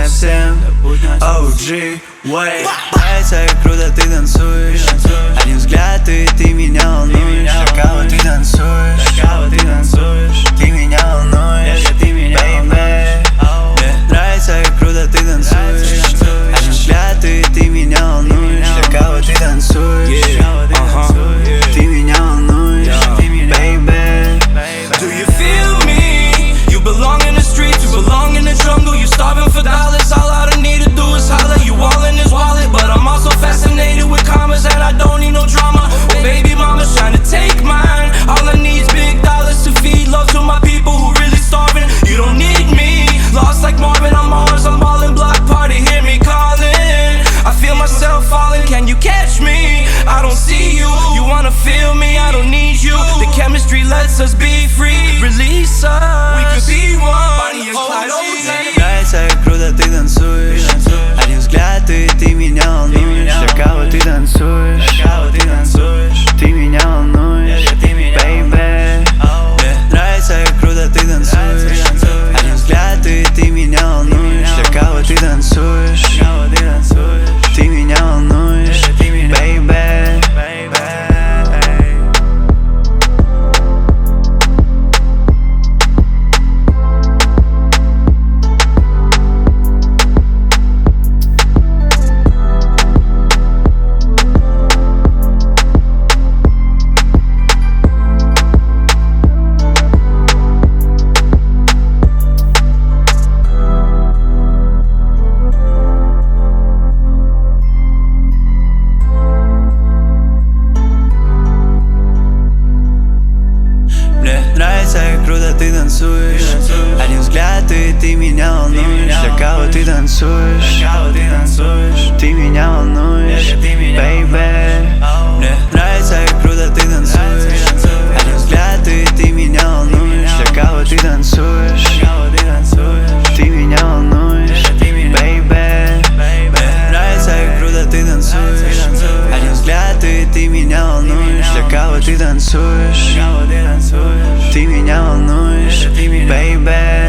всем OG Way. Нравится, как круто ты танцуешь. Один взгляд, и ты меня волнуешь. Так кого ты танцуешь? Ты меня волнуешь, baby. Мне нравится, как круто ты танцуешь. Один взгляд, и ты меня волнуешь. Так кого ты танцуешь? Ты меня волнуешь, baby. Do you feel me? You belong in the streets, you belong in the jungle. You starving for dollars, all I need to do is holler. You all in his wallet, but I'm also fascinated with commas, and I don't need no drama. Oh baby mama's trying to take mine. All I need is big dollars to feed love to my people who really starving. You don't need me, lost like Marvin, I'm Mars, I'm ballin', block party, hear me calling. I feel myself falling, can you catch me? I don't see you, you wanna feel me, I don't need you. The chemistry lets us be free, release us, we could be one. Bonnie and Clyde, Нравится, как круто ты танцуешь. Один взгляд, и ты меня волнуешь. Так кого ты танцуешь? Ты меня волнуешь, baby. Мне нравится, как круто ты танцуешь. Один взгляд, и ты меня волнуешь. Так кого ты танцуешь? Ты меня волнуешь, baby. Нравится, как круто ты танцуешь. Один взгляд, и ты меня волнуешь. Так кого ты танцуешь? Ты меня волнуешь, baby. Мне нравится, как круто ты танцуешь. Один взгляд, и ты меня волнуешь. Так кого ты танцуешь? Ты меня волнуешь, baby. Мне нравится, как круто ты танцуешь. Один взгляд, и ты меня волнуешь. Так кого ты танцуешь? Ты меня волнуешь, baby.